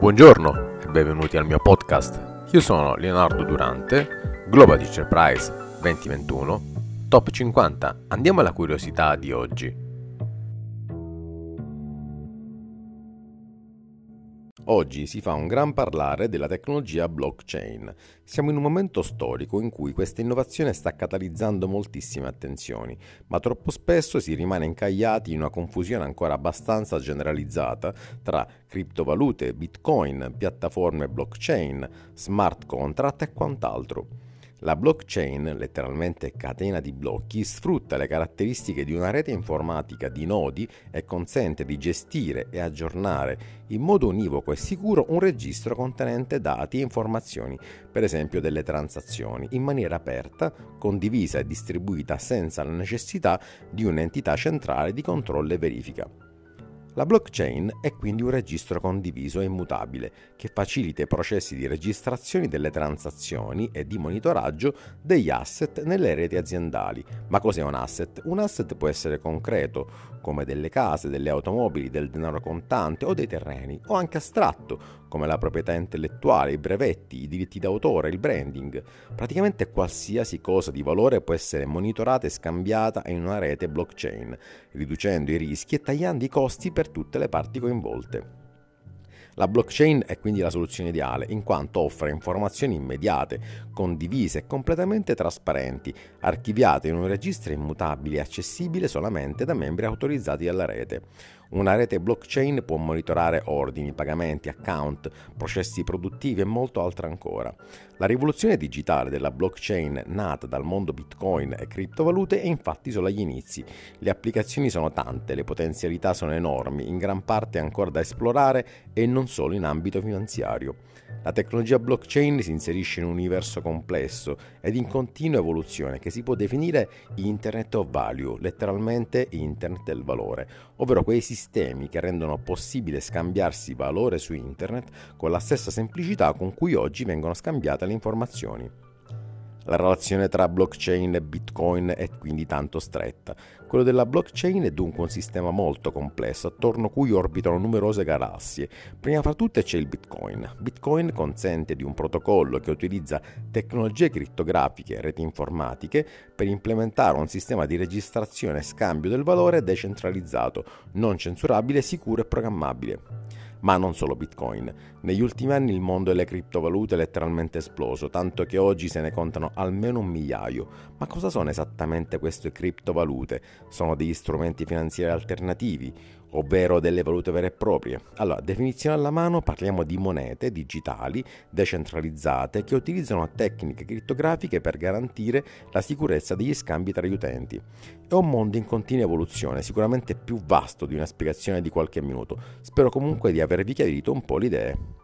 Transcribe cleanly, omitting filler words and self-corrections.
Buongiorno e benvenuti al mio podcast. Io sono Leonardo Durante, Global Teacher Prize 2021, Top 50. Andiamo alla curiosità di oggi. Oggi si fa un gran parlare della tecnologia blockchain. Siamo in un momento storico in cui questa innovazione sta catalizzando moltissime attenzioni, ma troppo spesso si rimane incagliati in una confusione ancora abbastanza generalizzata tra criptovalute, bitcoin, piattaforme blockchain, smart contract e quant'altro. La blockchain, letteralmente catena di blocchi, sfrutta le caratteristiche di una rete informatica di nodi e consente di gestire e aggiornare in modo univoco e sicuro un registro contenente dati e informazioni, per esempio delle transazioni, in maniera aperta, condivisa e distribuita senza la necessità di un'entità centrale di controllo e verifica. La blockchain è quindi un registro condiviso e immutabile che facilita i processi di registrazione delle transazioni e di monitoraggio degli asset nelle reti aziendali. Ma cos'è un asset? Un asset può essere concreto, come delle case, delle automobili, del denaro contante o dei terreni, o anche astratto, come la proprietà intellettuale, i brevetti, i diritti d'autore, il branding. Praticamente qualsiasi cosa di valore può essere monitorata e scambiata in una rete blockchain, riducendo i rischi e tagliando i costi per tutte le parti coinvolte. La blockchain è quindi la soluzione ideale in quanto offre informazioni immediate, condivise e completamente trasparenti, archiviate in un registro immutabile e accessibile solamente da membri autorizzati dalla rete. Una rete blockchain può monitorare ordini, pagamenti, account, processi produttivi e molto altro ancora. La rivoluzione digitale della blockchain nata dal mondo Bitcoin e criptovalute è infatti solo agli inizi. Le applicazioni sono tante, le potenzialità sono enormi, in gran parte ancora da esplorare e non solo in ambito finanziario. La tecnologia blockchain si inserisce in un universo complesso ed in continua evoluzione che si può definire Internet of Value, letteralmente Internet del valore, ovvero quei sistemi che rendono possibile scambiarsi valore su Internet con la stessa semplicità con cui oggi vengono scambiate le informazioni. La relazione tra blockchain e Bitcoin è quindi tanto stretta. Quello della blockchain è dunque un sistema molto complesso attorno a cui orbitano numerose galassie. Prima fra tutte c'è il Bitcoin. Bitcoin consente di un protocollo che utilizza tecnologie crittografiche e reti informatiche per implementare un sistema di registrazione e scambio del valore decentralizzato, non censurabile, sicuro e programmabile. Ma non solo Bitcoin. Negli ultimi anni il mondo delle criptovalute è letteralmente esploso, tanto che oggi se ne contano almeno 1 migliaio. Ma cosa sono esattamente queste criptovalute? Sono degli strumenti finanziari alternativi, ovvero delle valute vere e proprie? Allora, definizione alla mano, parliamo di monete digitali decentralizzate che utilizzano tecniche crittografiche per garantire la sicurezza degli scambi tra gli utenti. È un mondo in continua evoluzione, sicuramente più vasto di una spiegazione di qualche minuto. Spero comunque di avervi chiarito un po' le idee.